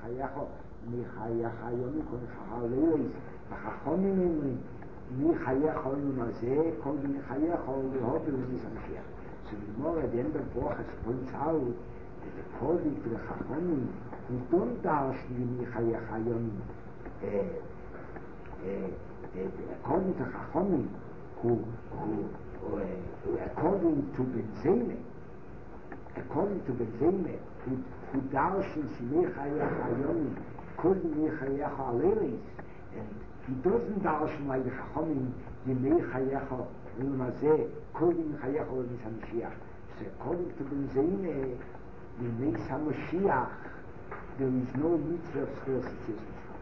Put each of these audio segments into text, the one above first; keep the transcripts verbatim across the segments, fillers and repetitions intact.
חייכו, מי חייך היום כל חייך, וחכמים אומרים, מי חייך היום הזה, כל מי חייך להודו למי המשיח. So the more at the end of Brochus points out that according to the Chachamim, who don't darshan mי חייך היום, according to Chachamim, who, who, who according to Benzene, according to Benzene, who, who darshan mי חייך היום, כל מי חייך הליlis, and he doesn't darshan like the Chachamim, מי חייך ולמזה, כל מי חייך ולמי המשיח. So according to Benzene, למי המשיח, there is no mitzvah of scarcity.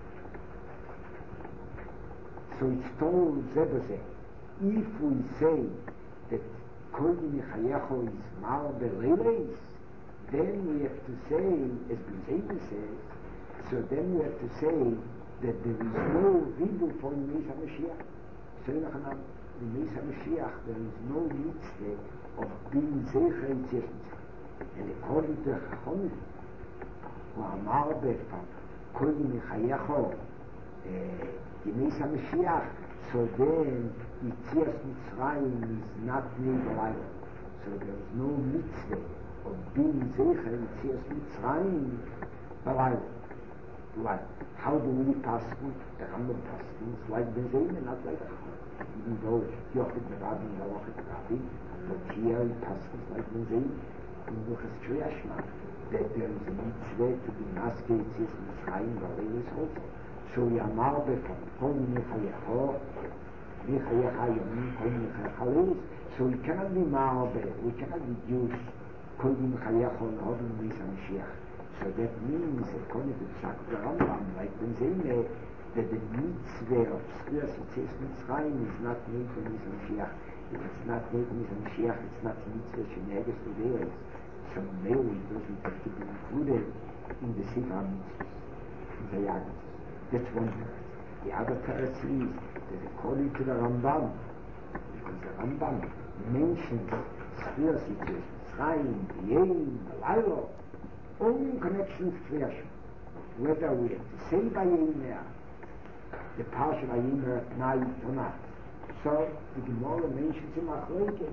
So it's told Zebose, if we say that Kol Michayecho is Mar Beleles, then we have to say, as Benzene says, so then we have to say that there is no ribu for Yemei HaMashiach. So in Achanam, Yemei HaMashiach, there is no mitzvah of being Zecher Yitzias Mitzvah. And according to Chachamim, who Amar Befam, Kol Michayecho, Yemei HaMashiach, so then Yitzias Mitzrayim is not made. So there is no mitzvah of being Zecher Yitzias Mitzrayim alive. Why? How do we pass through the Rambam passes like Benzene, not like Chachamim? Even though Yochid Rabbi and Yochid Rabbi, but here he passes like Benzene. In Luchas Kriyashma, that there is a mitzvah to be Maske Yitzias Mitzrayim Balelis also. So Yamar Befam, Kol Michayecho, Michayecha Yomim, Kol Michayecha Lelis. So we cannot be Marbe, we cannot reduce Kol Michayecho L'Hodin Yemei HaMashiach. So that means, according to the Psak of the Rambam, like Benzene, that the mitzvah of Schiras Yitzias Mitzrayim is not made for Yemei HaMashiach. If it's not made for Yemei HaMashiach, it's not a mitzvah Sheneges L'Deres. So maybe it doesn't have to be included in the Sefer HaMitzvahs, in the Yagmas. That's one part. The other part is that according to the Rambam, because the Rambam mentions Schiras Yitzias Mitzrayim, B'yein, B'laylo, only in connection with Kriyashma. Whether we have to say Vayemer, the Parsha Vayemer at night or not. So the Gemara mentions in Machlokes,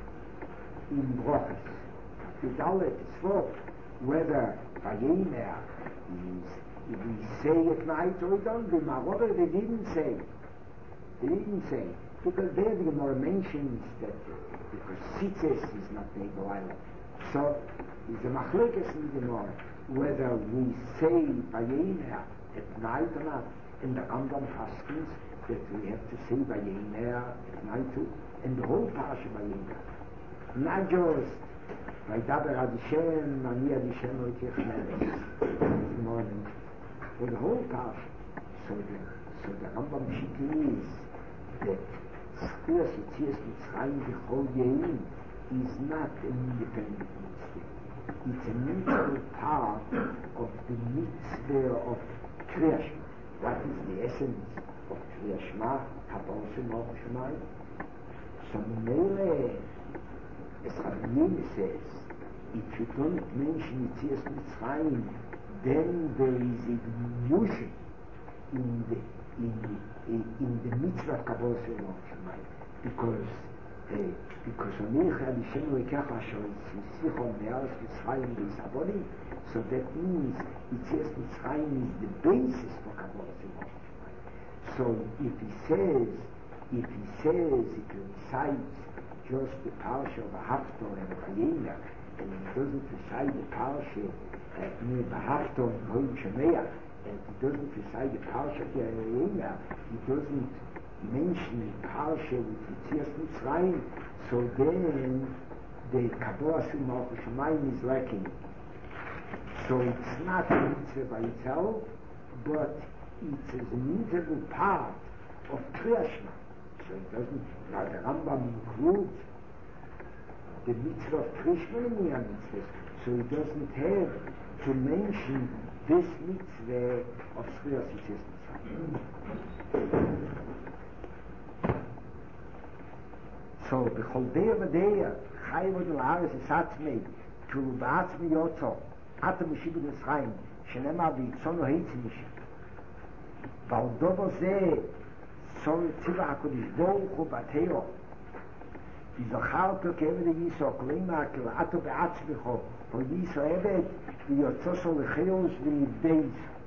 in Brochus, with all it is for, whether Vayemer is, if we say at night or we don't, the Maror, they didn't say. They didn't say. Because there the Gemara mentions that because Tzitzis is not made by So is a machlekes in the Gemara whether we say Vayemer at night or not. In the Rambam Paskins that we have to say Vayemer at night too, and the whole Parsha Vayemer, not just Vaydaber Ad Hashem, Ani Ad Hashem Oitich Melech, morning, for the whole Parsha. So the so the Rambam Shiki is that Schiras Yitzias Mitzrayim B'chol Yein is not an independent mitzvah. It's an integral part of the mitzvah of Kriyashma. What is the essence of Kriyashma? Kabbalah Shema Shemayim. So Mele, as Rabbi Yehuda says, if you don't mention Yitzias Mitzrayim, then there is a diminution in the in the, in the mitzvah of Kabbalah Shema Shemayim, because Uh, because so that means Yitzias Mitzrayim is the basis for Kabbalah Shema. So if he says, if he says, if he recites just the Parsha of Haftor and Vayemer, and he doesn't recite the Parsha of Haftor and Goyim Shemeach, and he doesn't recite the Parsha of Vayemer, he doesn't mention the Parsha with Yitzias Mitzrayim, so then the Kabbalah Shema Shemayim is lacking. So it's not a mitzvah by itself, but it's an integral part of Kriyashma. So it doesn't, now the Rambam includes the mitzvah of Kriyashma in the mitzvah, so it doesn't have to mention this mitzvah of Schiras Yitzias Mitzrayim. So the Choldeya Vadeya, Chayim od L'Haaretz is Atzmei, to Ba'atzmi Yotzo, Atam Meshibud Mitzrayim, שנאמר ויצונו היצניש ועל דובר זה סול ציבה הקודש ברוך הוא בתאו וזכרת כעבד ייסו כלומר כלאתו בעצמך וייסו עבד ויוצא של חיוס ונבדייס.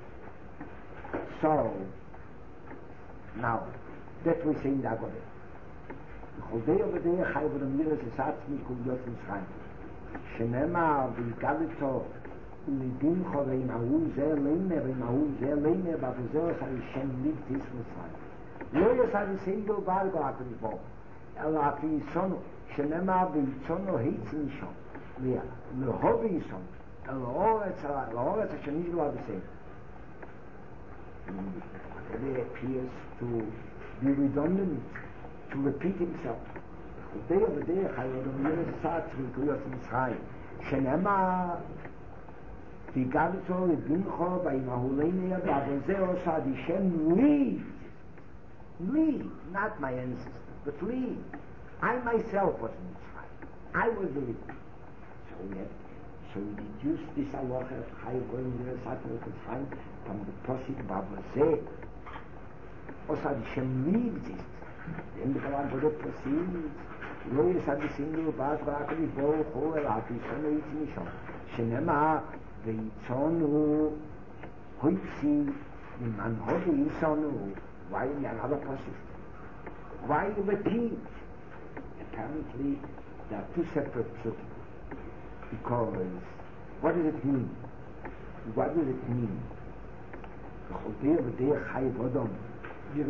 So now that we say in the Agode בכל די ובדי חי ודמיר es עצמי כוליות מצרים שנאמר ויגדתו ולדינך ועם ההוא זה לימה ועם ההוא זה לימה ובזה לך לשם ליבטיס מצרים לא יסע וסייגל בלגו הקדוש ברוך אלא אפי יסונו שנאמר ויצונו היצן שם להובי יסונו לאורץ אשר נשגלה בסייגל. It appears to be redundant, to repeat himself. בכל די ובדי חי ודמיר es עצמי כוליות מצרים שנאמר ויגדתו לבינך ועם ההוא לימה ובזה עושה לשם ליב me, not my ancestors, but me. I myself was in Mitzrayim. I was the leader. So we have, so we deduce this halacha of Chai Goyim Yerusatmel Mitzrayim from the Posik Bavazeh. Also, Hashem leaves it. Then the Kalan Bodet proceeds. Lo Yesad Yisinu Baz Barakadi Baruch Hu El HaPisonu Yitzmishon. Shenema Veitzonu Hoitzi Miman Hobi Yisonu. Why in another process? Why repeat? Apparently, there are two separate truths. Because, what does it mean? What does it mean? Doesn't mean, I mean,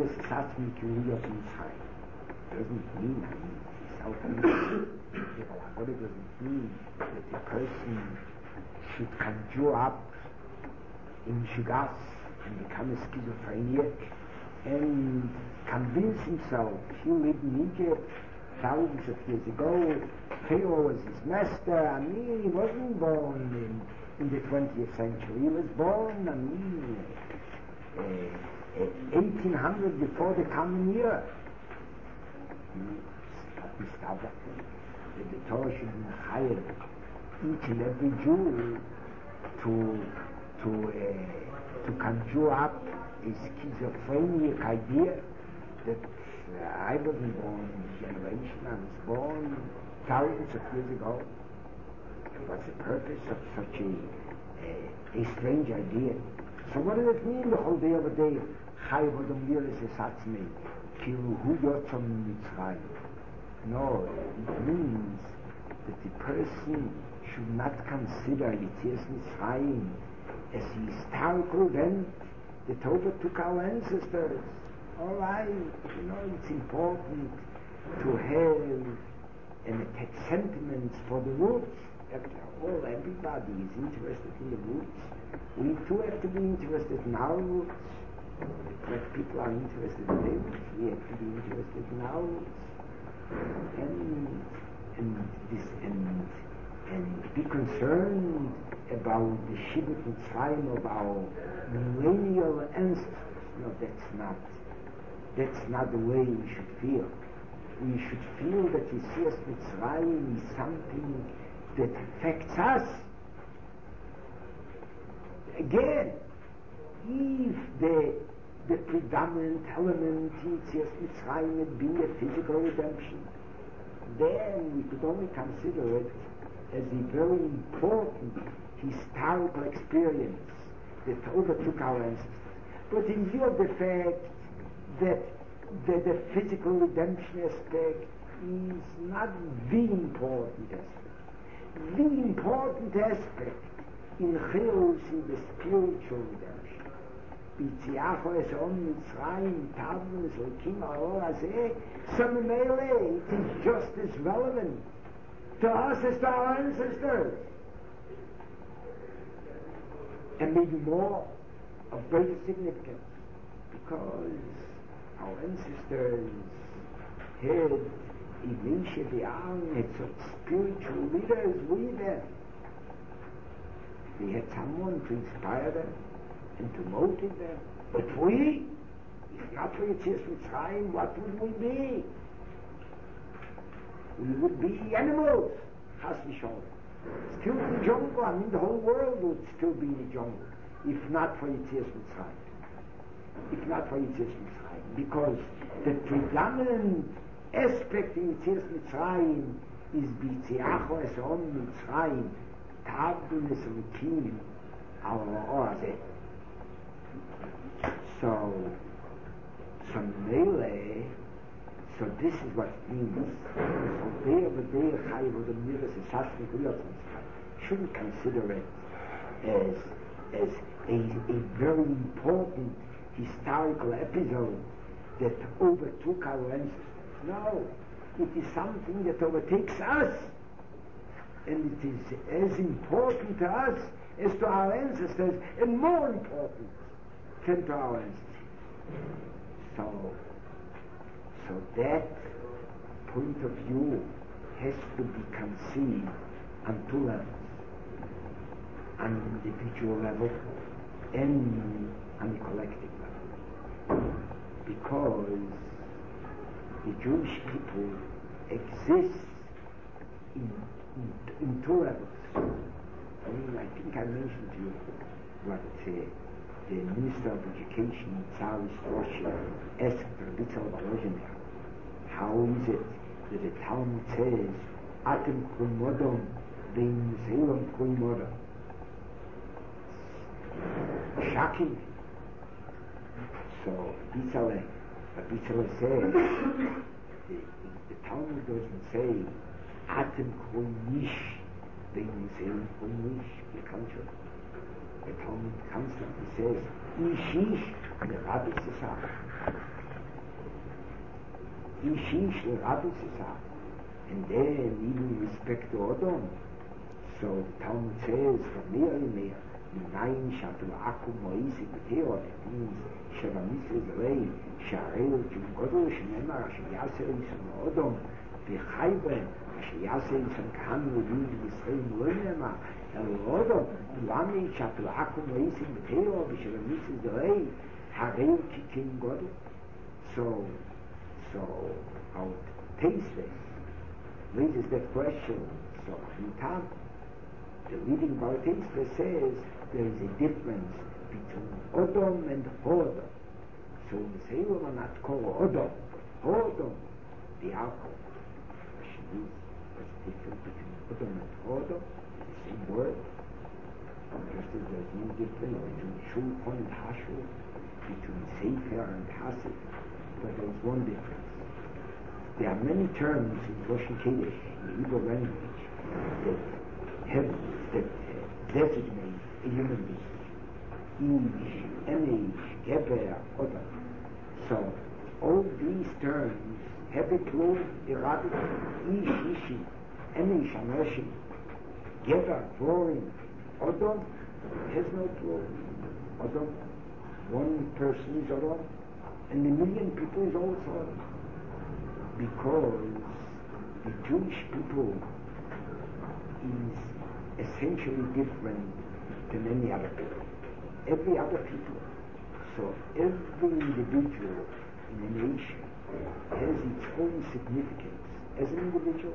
what it doesn't mean that a person should conjure up in Shigas and become a schizophrenic and convince himself he lived in Egypt thousands of years ago. Pharaoh was his master. I mean, he wasn't born in, in the twentieth century. He was born, I mean, uh, uh, eighteen hundred before the common year. That the Torah should hire each and every Jew to to uh, to conjure up a schizophrenic idea that uh, I wasn't born in this generation. I was born thousands of years ago. What's the purpose of such a a, a strange idea? So what does it mean the whole day of a day? Chai v'odom yiris esatzmei kilu hu yotzon mitzrayim. No, it means that the person should not consider Yetzias Mitzrayim as a historical event that overtook our ancestors. All right, you know, it's important to have and attach sentiments for the roots. After all, everybody is interested in the roots. We too have to be interested in our roots. But people are interested in their roots. We have to be interested in our roots. And and this and and be concerned about the Shibut Mitzrayim of our millennial ancestors. No, that's not that's not the way we should feel. We should feel that Yetzias Mitzrayim is something that affects us. Again, if the the predominant element in Yetzias Mitzrayim had been a physical redemption, then we could only consider it as a very important historical experience that overtook our ancestors. But in view of the fact that the, the physical redemption aspect is not the important aspect. The important aspect in Chilus is the spiritual redemption. B'tziacho eson Mitzrayim tavun esokim ha'or hazeh. So Mele, it is just as relevant to us as to our ancestors. And maybe more of greater significance, because our ancestors had a Moshe B'Aaron, had such spiritual leaders with them. They had someone to inspire them and to motivate them. But we, if not for Yetzias Mitzrayim, what would we be? We would be animals, chas v'sholem. Still in the jungle. I mean, the whole world would still be in the jungle. if not for Yetzias Mitzrayim. If not for Yetzias Mitzrayim. Because the predominant aspect in Yetzias Mitzrayim is B'tziacho Esom Mitzrayim Ta'abdu Neselikim Al Oazeh. So, so Mele, so this is what it means. So there, the there, Chayiv or the Miras is Sashmi Guyot Mitzrayim. Shouldn't consider it as as a, a very important historical episode that overtook our ancestors. No, it is something that overtakes us, and it is as important to us as to our ancestors, and more important than to our ancestors. So, so that point of view has to be conceived on two levels. On the individual level and on the collective level. Because the Jewish people exist in, in, in two levels. I mean, I think I mentioned to you what uh, the Minister of Education in Tsarist Russia asked Rabbi Tzal Volozhin, how is it that the Talmud says, Atem Krumodom, Vein Seilom Krumodom? Shocking. So Bitzale, but Bitzale says the, the Talmud doesn't say Atem Kronish, then you say Kronish, the contrary. The Talmud constantly says Ishish the Rabbi Sisach. Ishish the Rabbi Sisach. And then even with respect to Odom, so the Talmud says from Meir and Meir, Nine Shatu Aku Moisi B'Teo, that means Shavamis Israel, Sharel Jumgodol, Shememar, Sheyase Yisam Odom, V'chayben, Sheyase Yisam Kaham Levin Yisrael Mulemema, El Odom, Lami Shatu Aku Moisi B'Teo, V'Shavamis Israel, Harel Kikin Godol. So, so, how taste this raises that question. So, in time, the reading about taste says, there is a difference between Odom and Hodom. So we say we will not call Odom, but Hodom, the alcohol. Question is, what's the difference between Odom and Hodom? The same word. Just as there's no difference between Shulchan and Hashul, between Sefer and Hassid, but there is one difference. There are many terms in Russian Kiddush, in the Hebrew language, that have, that uh, designate a human being. Ish, Enish, Geber, Odom. So, all these terms have a clue, Arabic, Ish, Ishi, Enish, Amershim, Geber, Vorim, Odom has no clue. Odom, one person is Odom, and a million people is also Odom. Because the Jewish people is essentially different than any other people. Every other people. So every individual in a nation has its own significance as an individual.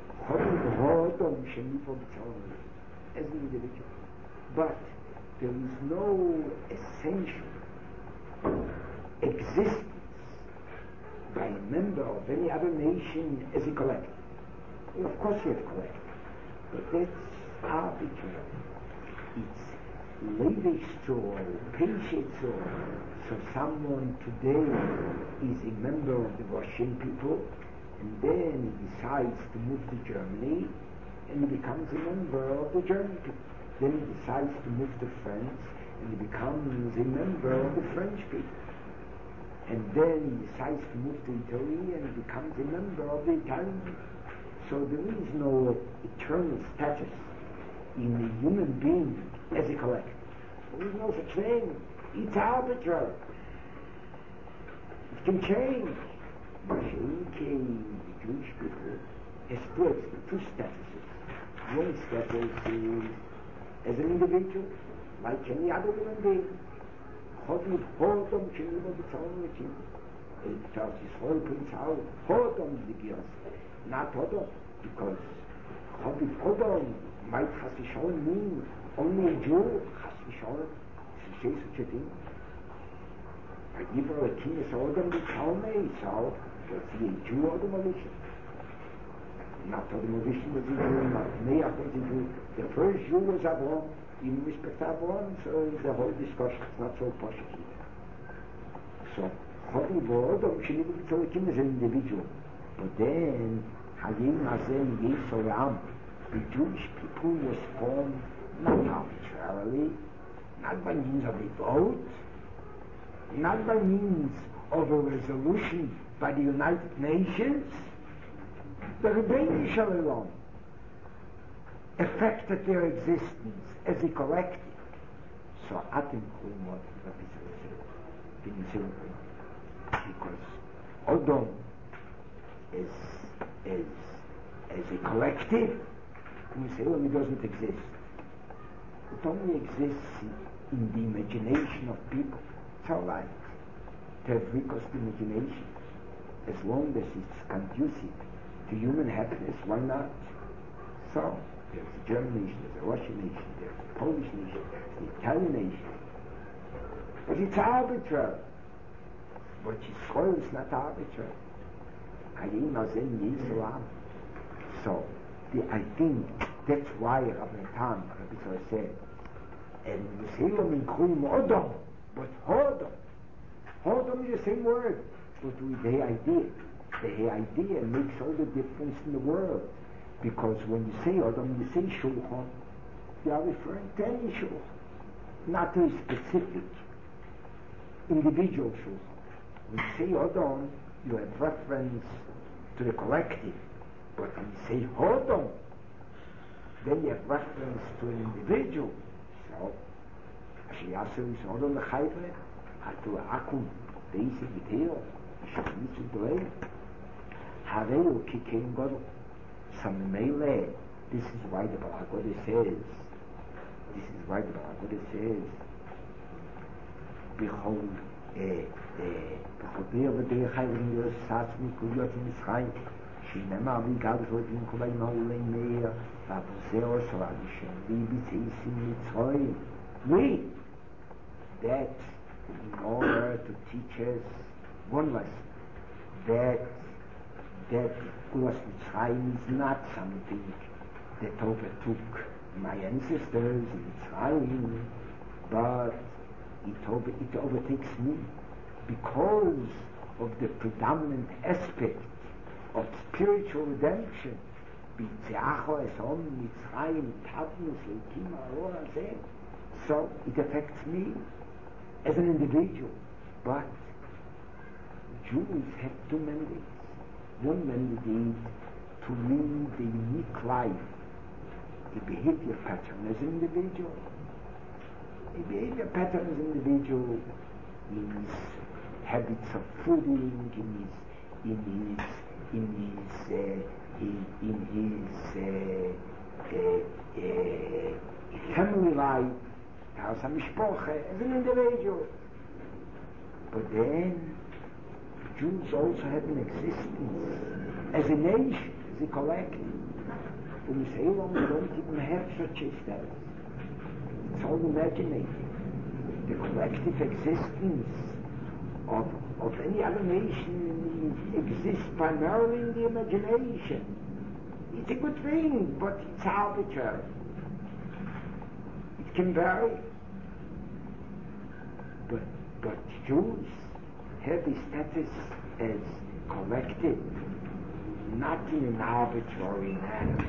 As an individual. But there is no essential existence by a member of any other nation as a collective. Well, of course you have collective, but that's arbitrary. It's Levichtor, Peshitzor. So someone today is a member of the Russian people, and then he decides to move to Germany, and he becomes a member of the German people. Then he decides to move to France, and he becomes a member of the French people. And then he decides to move to Italy and becomes a member of the Italian people. So there is no eternal status in a human being as a collective. There is no such thing. It's arbitrary. It can change. The Jewish people has split two statuses. One status is as an individual, like any other human being. Hodom Hodom Shenimo B'Tzalon L'Tim. It tells his whole principle, Hodom L'Gios, not Hodom, because Hodom Hodom might Chas v'Shalom mean only a Jew. Chas v'Shalom, it's say such a thing. Even a king is order to tell me, so was he a Jew or the Mauritian? Not the Mauritian was a Jew, not Neach was a Jew. The first Jew was Abraham, in respect to Abraham, so the whole discussion is not so positive. So, Chori Bo'odom should never be told him as an individual. But then, Hayim Hazem Yesoram, the Jewish people was formed not arbitrarily, not by means of a vote, not by means of a resolution by the United Nations. The Rebbeinu Shalom affected their existence as a collective. So Atim Chumot because Odom is is as a collective, we say, well, it doesn't exist. It only exists in the imagination of people. It's all right to have recourse to imagination as long as it's conducive to human happiness. Why not? So there's a German nation, there's a Russian nation, there's a Polish nation, there's the Italian nation, but it's arbitrary. But Yisrael is not arbitrary. Hayim Hazem Yisrael. So the, I think that's why Rabbi Tam, Rabbi Tzor said, and Yisrael in Krum Odom, but Hodom. Hodom is the same word, but with the idea. The idea makes all the difference in the world. Because when you say Odom, you say Shulchan, you are referring to any Shulchan, not to a specific individual Shulchan. When you say Odom, you have reference to the collective. But when you say Hodom, then you have reference to an individual. So, Ashiyasu is Hodom the Chayve, Atu Akum, Deisi Giteo, Shakmitsu Doe, Hareu Kikein Godel. Some Mele, this is why the Balagoda says, this is why the Balagoda says, Behold, eh, eh, Behold, over there, Chayvin Yos Satsmi, Kuyot in Mitzrayim, Shinema, Vigad, Rodin, Kulay, Maulay, Meir, Babuzeo, Soradishem, Libit, Isim, Mitzrayim. We, that in order to teach us one lesson, that that Gulas Mitzrayim is not something that overtook my ancestors in Mitzrayim, but it, over, it overtakes me because of the predominant aspect of spiritual redemption. So it affects me as an individual, but Jews have two mandates. One mandate to live a unique life, a behavior pattern as an individual. A behavior pattern as an individual in his habits of fooding, in his, in his, in his, uh, in, in his uh, uh, uh, family life, as a mishpoche, as an individual. But then Jews also have an existence as a nation, as a collective. When you say, well, we don't even have such a status. It's all imaginative. The collective existence of, of any other nation exists primarily in the imagination. It's a good thing, but it's arbitrary. It can vary. But, but Jews have a status as collective, not in an arbitrary manner.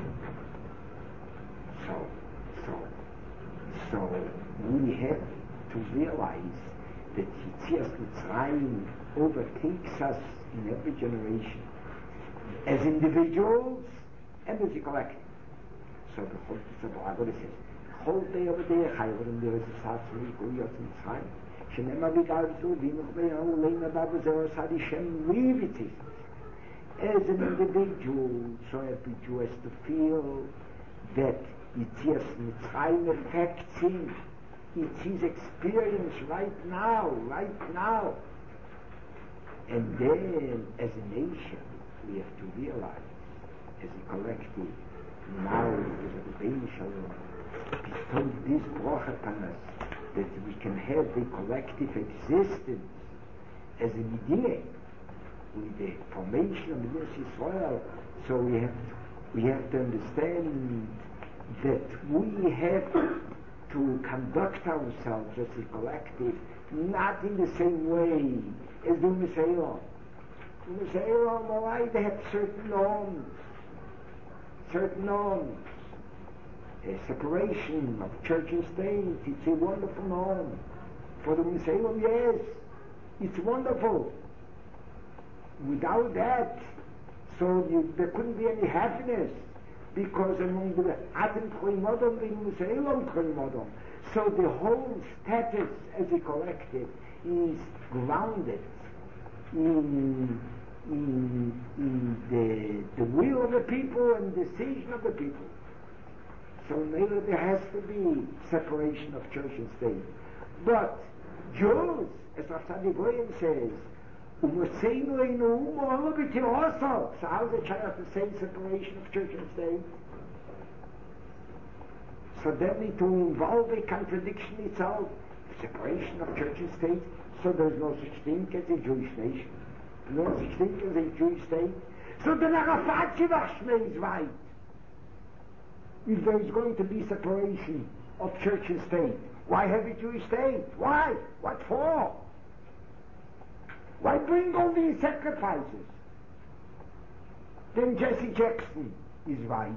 So, so, so we have to realize that Yetzias Mitzrayim overtakes us in every generation as individuals and as a collective. So the whole Bible says, "Whole day over there, Chayvim there is a Satsuri Guyot Mitzrayim." Shenema Vigarzu Vinuch Be'au Leina Babuzeo Sadi Shem Livitis. As an individual, so every Jew has to feel that Yetzias Mitzrayim affects him. It's his experience right now, right now. And then, as a nation, we have to realize, as a collective, now, as a Rebbeinu Shalom, bestowed this bracha upon us, that we can have a collective existence as an idea with the formation of the Israel. So we have to, we have to understand that we have to conduct ourselves as a collective not in the same way as the Musaylam. The Musaylam, all right, they have certain norms, certain norms. A separation of church and state, it's a wonderful norm. For the Musaylam, yes, it's wonderful. Without that, so you, there couldn't be any happiness, because among the Adam Cholimodom, the Musaylam Cholimodom, so the whole status as a collective is grounded in, in, in the, the will of the people and decision of the people. So maybe there has to be separation of church and state. But Jews, as Rav Tzaddik Goyen says, Umoseinu einu umo b'tirosov. So how is it trying to say separation of church and state? So then it will involve a contradiction itself, separation of church and state. So there's no such thing as a Jewish nation, no such thing as a Jewish state. So the Arafat Shivach is right. If there is going to be separation of church and state, why have a Jewish state? Why? What for? Why bring all these sacrifices? Then Jesse Jackson is right.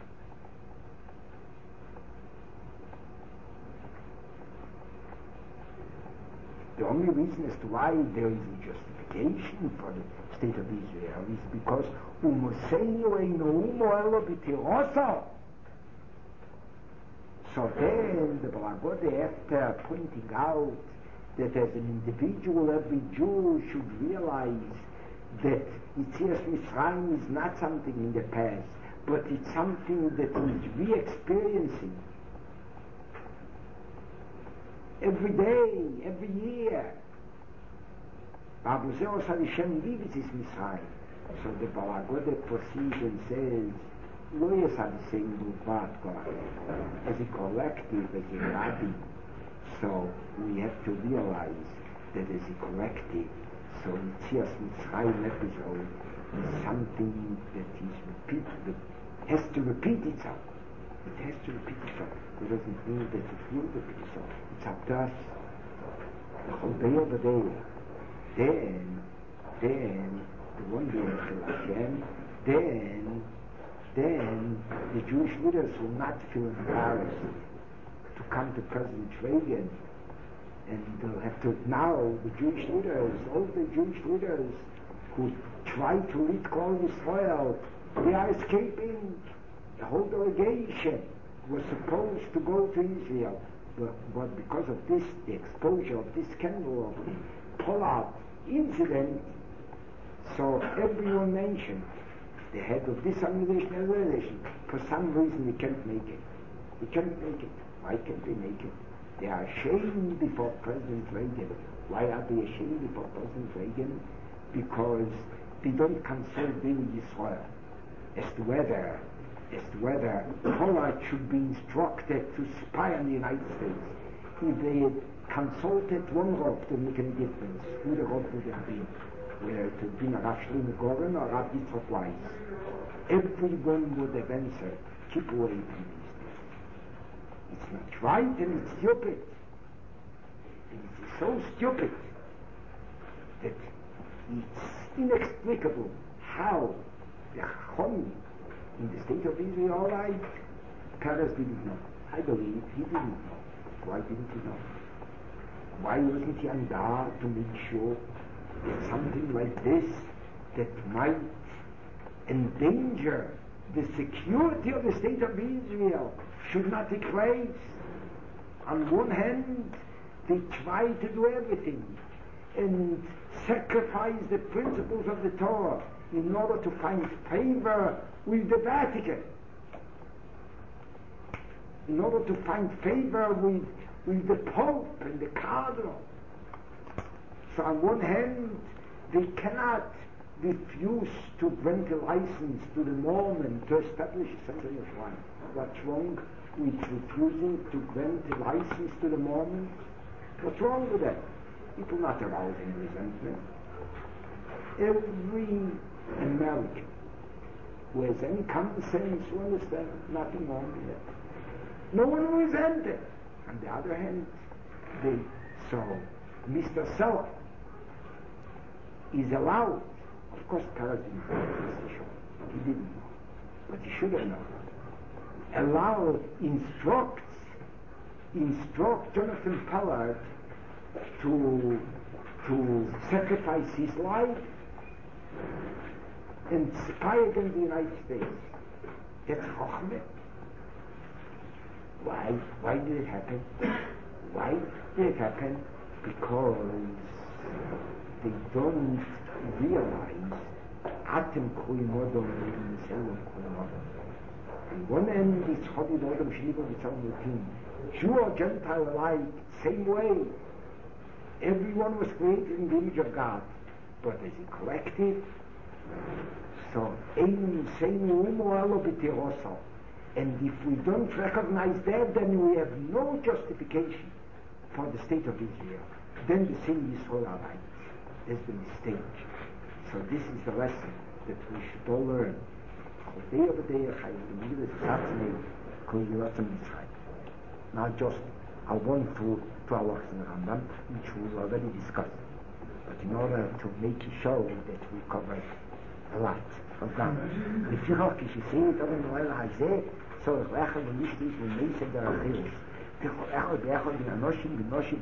The only reason as to why there is a justification for the state of Israel is because Umoseinu einu umo elo b'tirosov. So then the Balagode, after pointing out that as an individual every Jew should realize that Yetzias Mitzrayim is not something in the past, but it's something that he's re-experiencing every day, every year. So the Balagode proceeds and says, lawyers are the same Bad God. As a collective, as a body, so we have to realize that as a collective, so Yetzias Mitzrayim episode is something that is repeated, that has to repeat itself. It has to repeat itself. It doesn't mean that it will repeat itself. It's up to us. The whole day of the day. Then, then, the one day until Hashem, then, then the Jewish leaders will not feel embarrassed to come to President Reagan, and they'll have to, now the Jewish leaders, all the Jewish leaders who try to lead Klal Yisrael, they are escaping. The whole delegation was supposed to go to Israel, but, but because of this, the exposure of this scandal of the Pollard incident, so everyone mentioned the head of this organization and organization, for some reason they can't make it. They can't make it. Why can't they make it? They are ashamed before President Reagan. Why are they ashamed before President Reagan? Because they don't consult with Israel as to whether as to whether Pollard should be instructed to spy on the United States. If they had consulted one Rav to make any difference, who the Rav would have been, whether it had been Rav Shlomo Goren or Rav Yitzchak Weiss, everyone would have answered, keep away from these things. It's not right and it's stupid. And it's so stupid that it's inexplicable how the Chacham in the state of Israel, all right, Peres didn't know. I believe he didn't know. Why didn't he know? Why wasn't he on guard to make sure that something like this that might endanger the security of the state of Israel should not take place? On one hand, they try to do everything and sacrifice the principles of the Torah in order to find favor with the Vatican, in order to find favor with, with the Pope and the Cardinal. So on one hand, they cannot refuse to grant a license to the Mormon to establish a Center of One. What's wrong? with refusing to grant a license to the Mormons? What's wrong with that? It will not arouse any resentment. Every American who has any common sense will understand nothing wrong with that. No one will resent it. On the other hand, they, so Mister Seller is allowed, of course Peres didn't know this issue, he didn't know, but he should have known, allow, instructs, instruct Jonathan Pollard to, to sacrifice his life and spy against the United States. That's Chochmeh. Why? Why did it happen? Why did it happen? Because they don't realize Atem Kui Modom and Selom Kui Modom. On one end is Chodi Modom Shnigo Vitzal Mutim. Jew or Gentile alike, same way. Everyone was created in the image of God. But as a collective, so Ein Seinu Umo Elo B'Teroso. And if we don't recognize that, then we have no justification for the state of Israel. Then the sin is all right. That's the mistake. So this is the lesson that we should all learn. Now just, I'll go into two hours in Rambam, which we already discussed. But in order to make it show that we covered a lot of Rambam. If you have to see it over the Leila Hazeh, so ich leche und nicht ist und meise der Achilles. Ich leche und leche und anoshim und anoshim.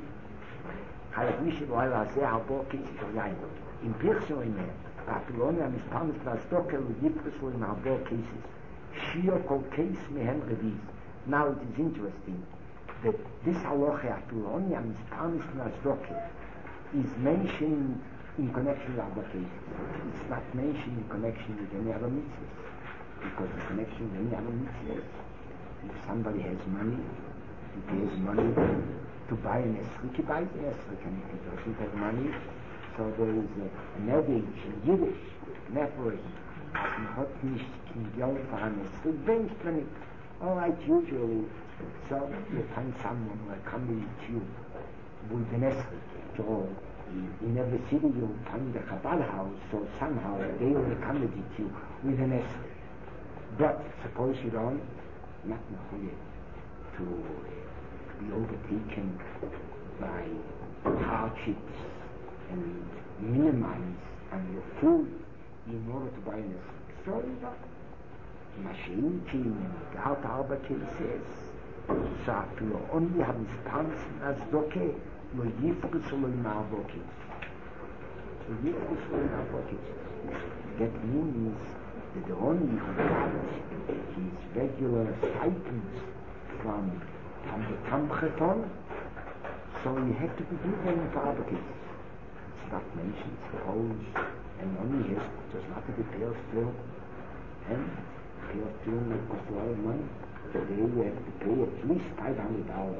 Halak nicht in Leila Hazeh, halbo kitsi shoyayin. In Pirso in there, Babylonia mispanis plastokel und yiprislo in halbo cases. Shio kol case mehem revis. Now it is interesting that this halacha Babylonia mispanis plastokel is mentioned in connection with other cases. It's not mentioned in connection with any other mitzvahs. Because the connection with any other mitzvahs, if somebody has money, if he has money to buy an esrik, he buys an esrik, and if he doesn't have money, so there is a, an adage in Yiddish, an aphorism, as man hat nicht kein Geld für an esrik, bencht man it. All right, usually, so you find someone who will come with you with an esrik, so in every city you'll find a Chabad house, so somehow they will accommodate you with an esrik. But suppose you don't, not mechuyev to be overtaken by hardships and minimize on your food in order to buy an esrik. So you don't. Maschinenkin and Gehalt Arba cases, so after only have his pants as doke, lo yifgus lo imarbokis. Lo yifgus lo imarbokis. That means that the only who got his regular stipends from, from the Tamcheton, so he had to be given for other cases. It's not mentioned, suppose, and only has just not to be paid still, and paid still may cost a lot of money. Today you have to pay at least five hundred dollars,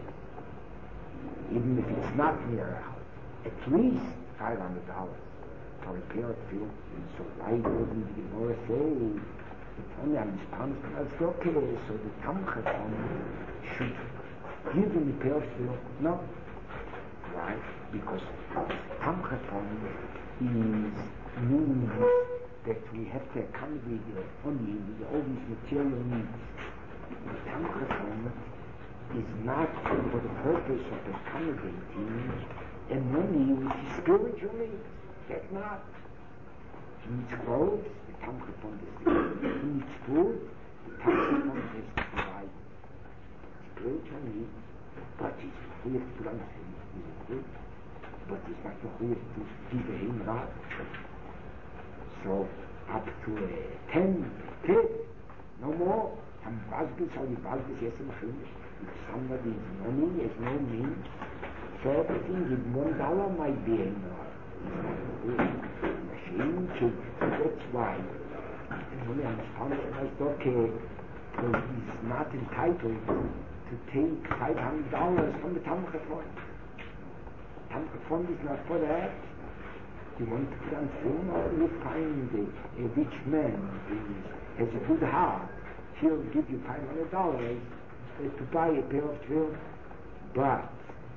even if it's not near out, at least five hundred dollars. For a pair of field, so why wouldn't the Gemara say if only I'm punished as okay, so the Tamcheton should give him a pair of field? No. Why? Because Tamcheton is means that we have to accommodate only with all these material needs. The Tamcheton is not for the purpose of accommodating a money which is spiritual needs. That's not. He needs clothes, the Tamcheton is the He needs food, the Tamcheton is to provide spiritual needs, but he's free to put on things, he's good, but he's not free to give a him right. So, up to a ten, ten, no more. Am Basbis, how you Basbis, yes, I'm finished. If somebody's money has no means, so everything with one dollar might be a more. Machine to, that's why and when I'm sponsored as okay, so he's not entitled to take five hundred dollars from the Tamcheton. Tamcheton is not for that. You want to put on film, or you find a, a rich man who has a good heart, he'll give you five hundred dollars to buy a pair of tefillin. But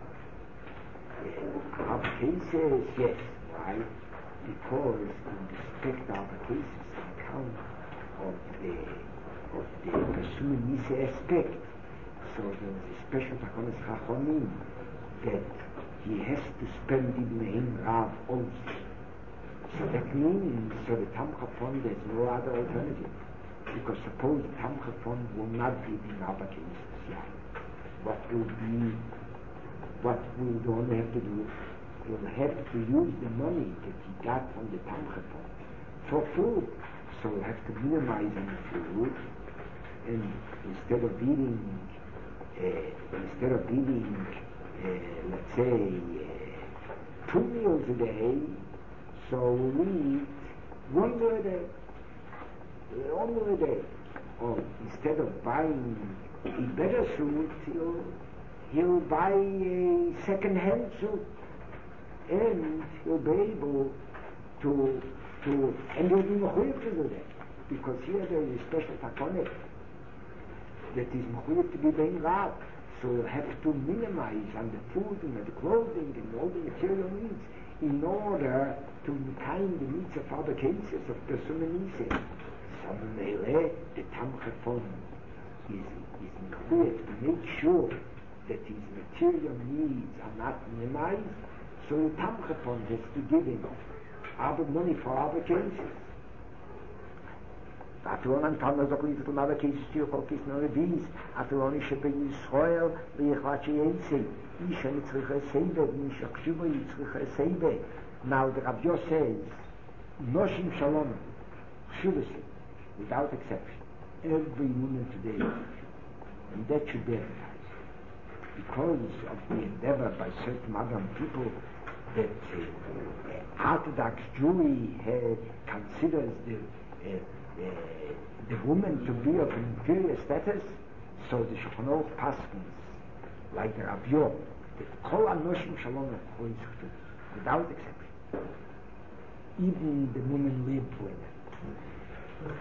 in other cases, yes. Why? Because in respect of other cases, on account of the of the Pesumim Nisa aspect, so there was a special Takonas Chachomim that he has to spend even in Rav also. So that means, so the Tamcha fund, there's no other alternative. Because suppose the Tamcha fund will not be in other cases, yeah. What will be, what we don't have to do, we'll have to use the money that he got from the Tamcha fund for food. So we'll have to minimize on the food, and instead of eating, uh, instead of eating, uh, let's say, uh, two meals a day, so we eat one meal a day, uh, one meal a day. Or instead of buying a better suit, he'll, he'll buy a second-hand suit, and he'll be able to, to, and he'll be mechuyev to do that, because here there is a special takonet that is mechuyev to be bein rav. So we'll have to minimize on the food and the clothing and all the material needs in order to kind the needs of other cases of Pesumim Nisa. So the Tamcha fund is, is mechuyev to make sure that his material needs are not minimized. So the Tamcha fund has to give him other money for other cases. After all, I'm telling us in other cases to your focus on the bees. After all, you should be Yisrael, V'yichvachi Yetzi. Isha Yitzricha Seibe, V'nisha Kshuba Yitzricha Seibe. Now the Rabbi Yosef says, Noshim Shalom, Kshuba Seibe, without exception. Every woman today, and that should be advertised. Because of the endeavor by certain modern people that uh, Orthodox Jewry uh, considers the uh, uh, the woman to be of inferior status, so the Shulchan Aruch paskins, like the Rabbi Yo, that Kol Anoshim Shalom Echoi Tzchut, without exception. Even the women live with it.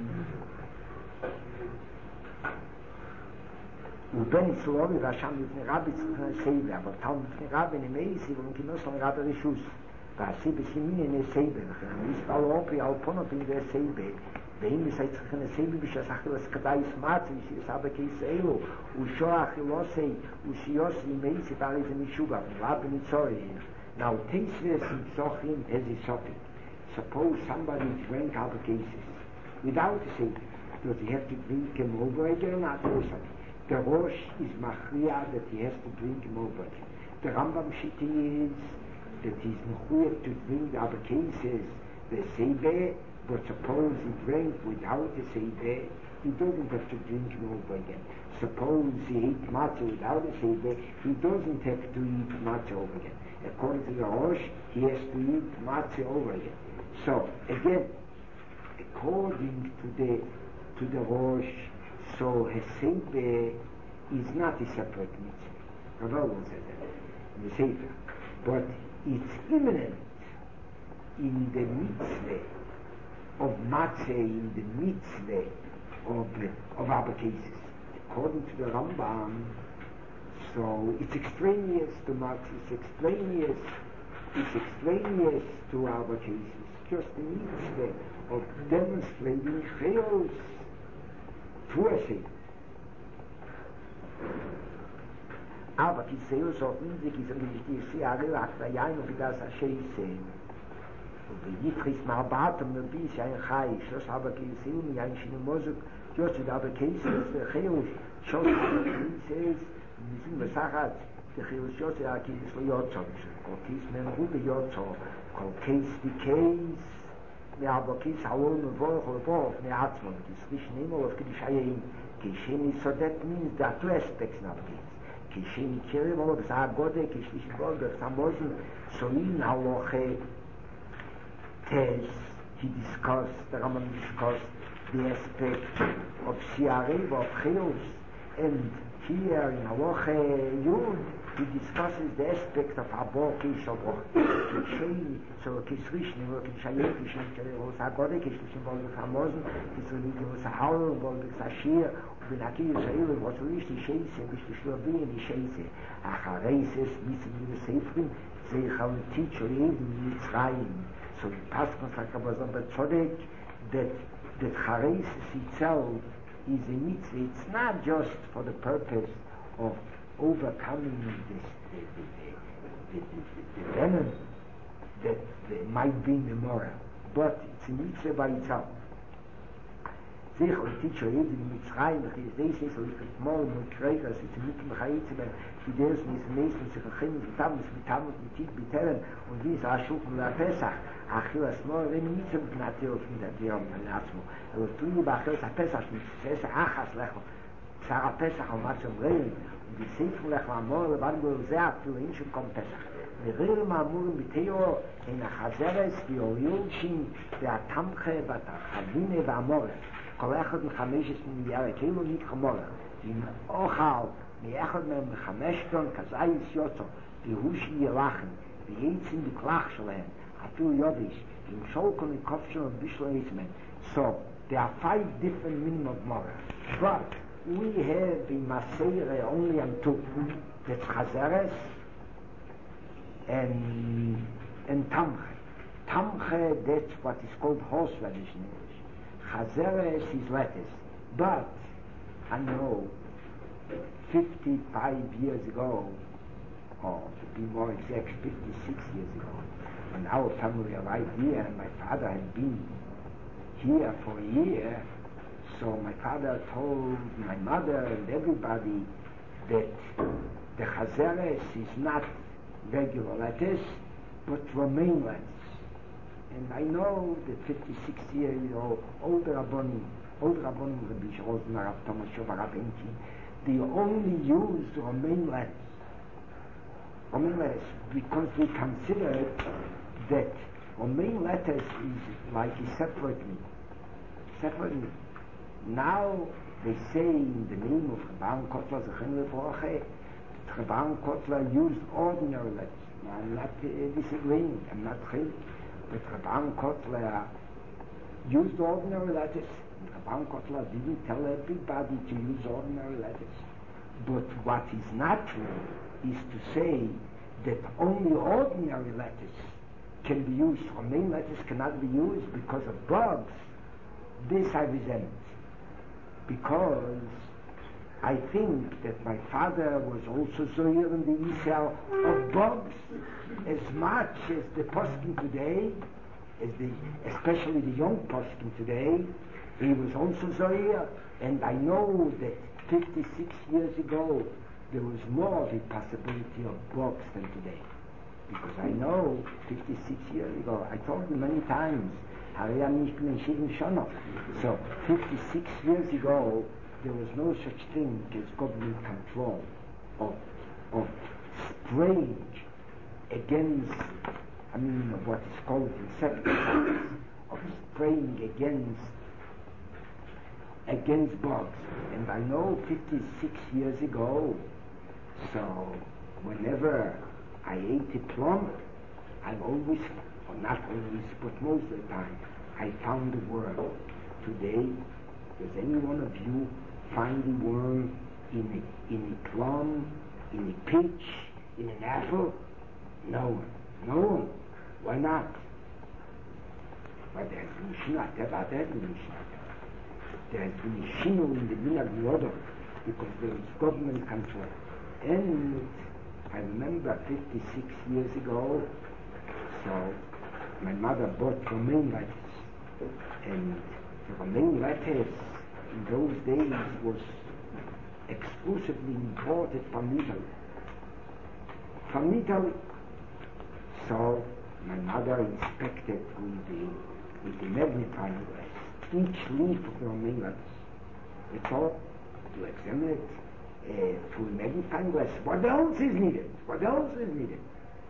ובן צלובי רשם לפני רבי צריך סייבה, אבל תל לפני רבי נמי סייבה, וכינוס על רבי רישוס, ועשי בסימין הנה סייבה, לכן מספר אופי על פונופים דה סייבה, ואם נסי צריכים סייבה בשסח לסקדאי סמצי, שיסבא כיסאלו, ושוח אלוסי, ושיוס ימי סיפרי זה משובה, ורבי ניצורי. Now, taste this in Psochim as a topic. Suppose somebody drank other cases without a Seder. Does he have to drink him over again or not? The Rosh is Machriya that he has to drink him over again. The Rambam Shiti is that he's mechuyev to drink the other cases, the Seder, but suppose he drank without the Seder, he doesn't have to drink him over again. Suppose he ate matzah without a Seder, he doesn't have to eat matzah over again. According to the Rosh, he has to eat matzah over again. So, again, according to the to the Rosh, so Hesebe is not a separate mitzvah. Rav says that in the Sefer, but it's imminent in the mitzvah of matzah, in the mitzvah of of other cases. According to the Rambam, so it's extraneous to matzah, it's extraneous, it's extraneous to other cases. Just the mitzvah of demonstrating chayos through a Seder. Aber Kiseu sollten sich ist nicht die Siare Akta Yain und das Ashay sehen. Und wie Yitris Marbatum und bis ein Chai, Schloss aber Kiseu mit ein Shinemozuk, just the other cases, the chayos, Schloss aber Kiseu, wir sind Besachat, the chayos Schloss ja Kiseu lo Yotzor, Kol Kis men Rube Yotzor, Kol Kis die Kis, aber Kis Haon und Volch und Volch, ne Atzmon, Kis Rishn Himmel of Kiddush Hayim, Kishini, so that means there are two aspects now, Kis. Kishini Kirim, or B'Zah Gode, Kishlish God, B'Zah Moshe, so in Haloche Tes, he discussed, the Rambam discussed the aspect of Siarev, of Chiyos, and here in Haloche Yud, he discusses the aspect of Abor Kishabor. So Kisrishni, Kishayet, Kishin, Sagode, Kishin, Bolbek Hamosen, Kisrishni, Sahara, Bolbek Sashir, Binaki, Shail, was Rishi Shase, Bishlovi, and Shase. Achareses, missing the Safrin, they have a teacher in Mitzrayim. So the Pascha Sakabazon Betzodek, that that Charesis itself is a mitzvah. It's not just for the purpose of overcoming this, the, the, the, the, the venom that, that might be in the moral, but it's a mitzvah by itself. Sich und teacher Eden in Mitzrayim, they say so, if it's more and Kreigers, it's a mitzvah Chayitzim, die Deus is Meisen, sich a Chimus, mit Tamus, mit Tamus, mit Tid, mit Teren, und dies Aschuchen la Pesach, Achilles more, wenn mitzvah b'nateos mit der Diom, von Atzmo. Aber tun wir bei Achilles a Pesach, mit Sese Achas Lechel, Psar a Pesach, und was zum Rein, und die Sefer Lechel Amor, wann wir sehr viel Inschen kommt Pesach. Wir reden mal Amurim B'Teo, in a Chazeres, die Oriolshin, der Tamche, bat Chavine, v'Amore. כל אחד מחמש עשרה מיליארד כאילו נקרא מורה עם אוכל מאחד מהם מחמש טון כזייס יוצא והוש ילחם וייצן בכלח שלהם אפילו יודיש עם שולקו מקוף שלו בישלו איזמן. So there are five different meaning of mora, but we have in Maseire only on two, that's Chazeres and and Tamche. Tamche, that's what is called horseradish in English. Chazeres is lettuce, but I know fifty-five years ago, or to be more exact, fifty-six years ago, when our family arrived here and my father had been here for a year, so my father told my mother and everybody that the Chazeres is not regular lettuce, but romaine lettuce. And I know that fifty-six years old, older Rabbonim, older Rabbonim, Rabbi Shrozen, Rav Thomas Shova, Rav Enki, they only used romaine lettuce. Romaine lettuce, because they consider that romaine lettuce is like a separate meat. Separate meat. Now, they say in the name of Rabban Kotler, Zechem Lebrache, that Rabban Kotler used ordinary lettuce. Now, I'm not uh, disagreeing, I'm not chilling. But Rabban Kotler used ordinary lettuce. Rabban Kotler didn't tell everybody to use ordinary lettuce. But what is not true is to say that only ordinary lettuce can be used. Romaine lettuce cannot be used because of bugs. This I resent. Because I think that my father was also zoyer in the Yisrael of bugs as much as the poskim today, as the, especially the young poskim today. He was also zoyer, and I know that fifty-six years ago there was more of a possibility of bugs than today. Because I know fifty-six years ago, I told you many times, so fifty-six years ago, there was no such thing as government control of, of spraying against, I mean, what is called insecticides, of spraying against against bugs. And I know fifty-six years ago, so whenever I ate a plum, I always, or not always, but most of the time, I found a worm. Today, does any one of you find a worm in a, in a plum, in a peach, in an apple? No one. No one. Why not? But there's Mishnah, there has been Mishnah. There has been a shino in the Minag Yodom because there is government control. And I remember fifty-six years ago, so my mother bought romaine lettuce. And the romaine lettuce in those days was exclusively imported from Italy. From Italy. So my mother inspected with the, with the magnifying glass each leaf of the romaine lettuce. It's all to examine it uh, through a magnifying glass. What else is needed? What else is needed?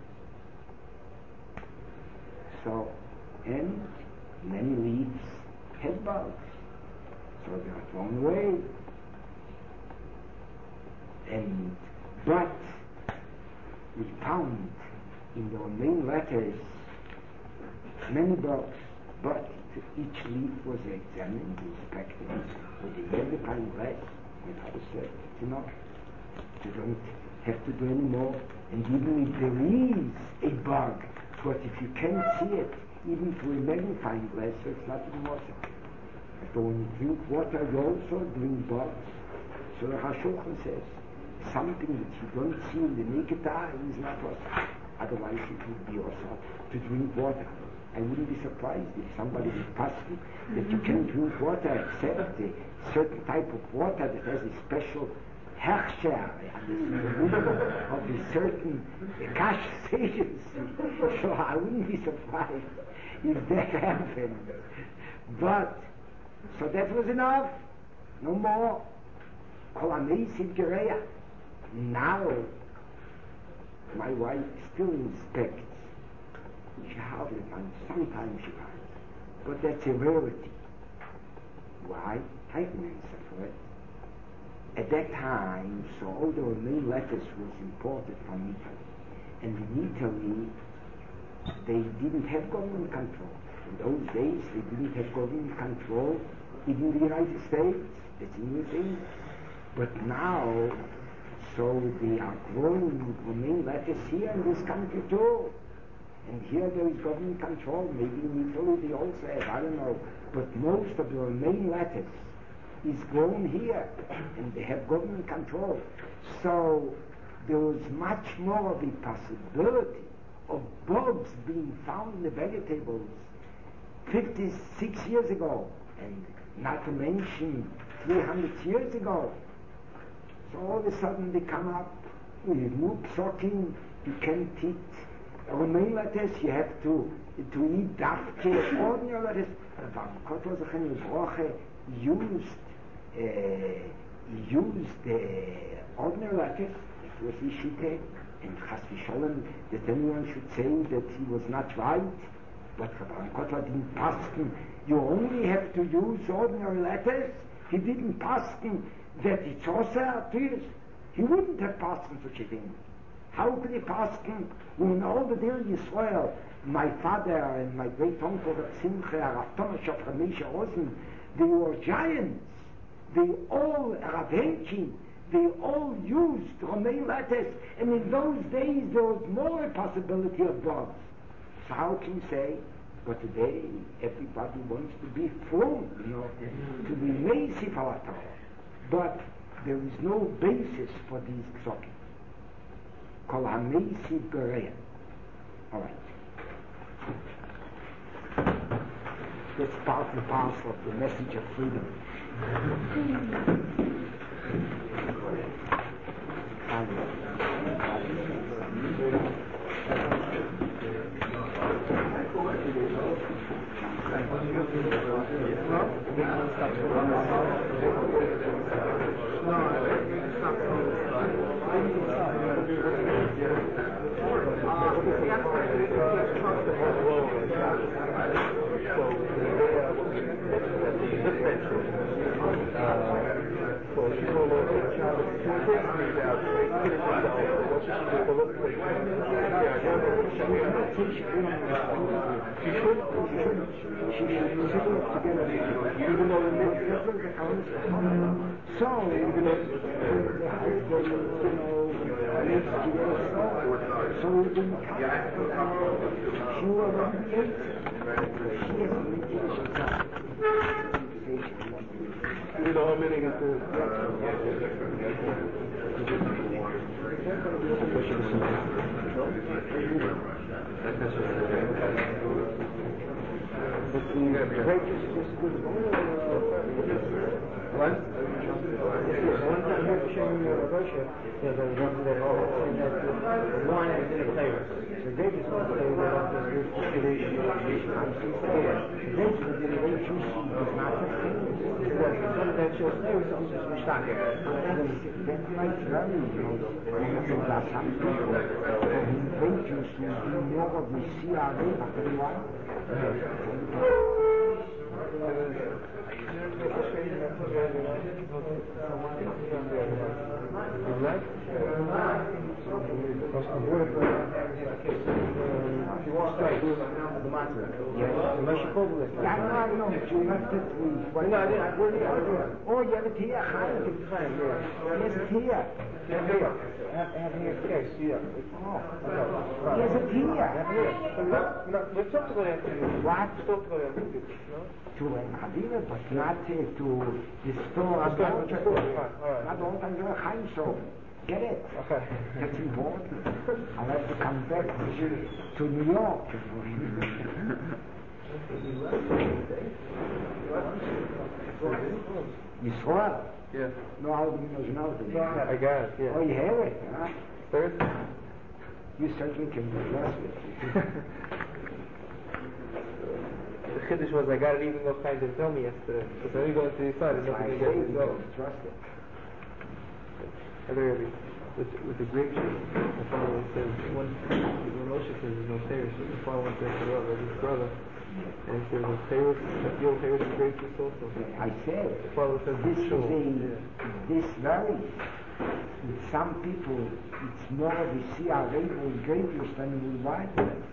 So, and many leaves have bugs. So they are thrown away. And, but we found in the main letters many books, but each leaf was examined, inspected, with the magnifying glass. My father said, it's enough. You don't have to do any more. And even if there is a bug, but if you can't see it, even through a magnifying glass, so it's not even water. But when you drink water, you also drink bugs. So the Hashulchan says, something that you don't see in the naked eye is not water. Otherwise it would be also to drink water. I wouldn't be surprised if somebody would pass you that you can drink water except a certain type of water that has a special Herrscher of a certain cash agency. So I wouldn't be surprised if that happened. But, so that was enough. No more. Now, my wife still inspects. She hardly finds, sometimes she finds. But that's a rarity. Why? I can answer for it. At that time, so all the main letters was imported from Italy. And in Italy, they didn't have government control. In those days, they didn't have government control. Even in the United States, it's a new thing. But now, so they are growing Romanian letters here in this country too. And here there is government control. Maybe in Italy they also have, I don't know. But most of the Romanian letters is grown here, and they have government control. So there was much more of a possibility of bugs being found in the vegetables fifty-six years ago, and not to mention three hundred years ago. So all of a sudden they come up with new psokim. You can't eat Romain letters, you have to to eat dafke, ordinary letters. But was a used uh, used the uh, ordinary letters. It was Ishite, and Chas v'Sholem, that anyone should say that he was not right. But Rabban Kotler didn't paskin. You only have to use ordinary letters. He didn't paskin that it's also to use. He wouldn't have paskin such a thing. How could he paskin when all the deal in Israel, my father and my great uncle Simcha, Rav Thomas of Ramesha Rosen, they were giants. They all, Ravenkin, they all used Romain letters, and in those days there was more a possibility of bugs. So how can you say? But today everybody wants to be frum, you know, to be lazy for a Torah. But there is no basis for these psokim. Kol ha-meisi bereya. All right. That's part and parcel of the message of freedom. So, even if the husband, you know, lives together, so we didn't come. She already ate. She has a meditation time. You know how many get to... But the righteous is good. What? One time I was showing Russia, there's a one that wine is in a flavor. So they just want to say that after this tradition, they just want to say that juicy is not the thing. Some that just flavor, some just mistake. That might vary, you know. There are some people who grape juice is more of the C R A than wine. Alright? If you want to start doing like now with the matter, Yes. unless you call it. Yeah, no, I know, but you left it with... No, I didn't. I didn't. I didn't. Oh, you have it here, Chaim. Time, yeah. Yes, it here. Yeah, here. I have, I have it here. Yes, yeah. Oh. Okay. Yes, it here. I have it here. No, no, let's talk about it. What? Let's talk about it. No? To an Chavila, but not uh, to the store. Let's go to the store. All right. I don't want to Chaim show. Get it? Okay. That's important. I have to come back to New York. You saw it? Yeah. No, I didn't know. I got it, yeah. Oh, you have it, huh? Third? You certainly can be trusted. The Kiddush was I got it even though Chaim didn't tell me yesterday. Because I didn't go into the side and nothing I to get say it. you can trust it. Other area. With, with the grape juice, the father says, when, when Moshe says there's no Teres, the father went to his brother, his brother, and he says, there's Teres, the old Teres and grape juice also. I said, The father says, this is sure. a, Yeah. this varies. With some people, it's more we see our rainbow and grape juice than we wine.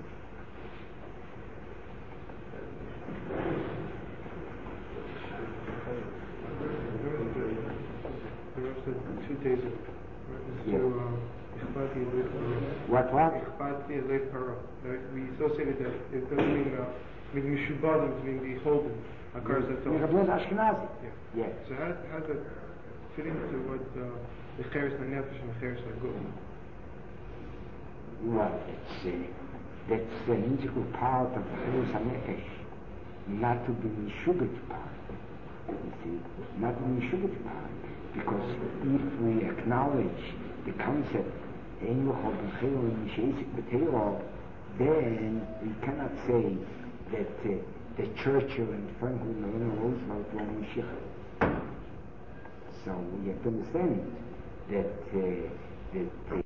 Two days ago. Yeah. To Ichpati and Leit Hara. What, what? Ichpati and Leit Hara. We associated that it doesn't mean uh, mean Mishubadim, mean beholden. Occurs at all. You're a Ashkenazi? Yeah. Yes. So how, how does that fit into what uh, the Cheres HaNefesh and the Cheres HaGuf? Well, that's, uh, that's an integral part of the Cheres HaNefesh. Not to be Mishubit part. You see, not to be Mishubit part. Because if we acknowledge the concept, then we cannot say that uh, the Churchill and Franklin Delano Roosevelt were Mashiach. So we have to understand that, uh, that uh,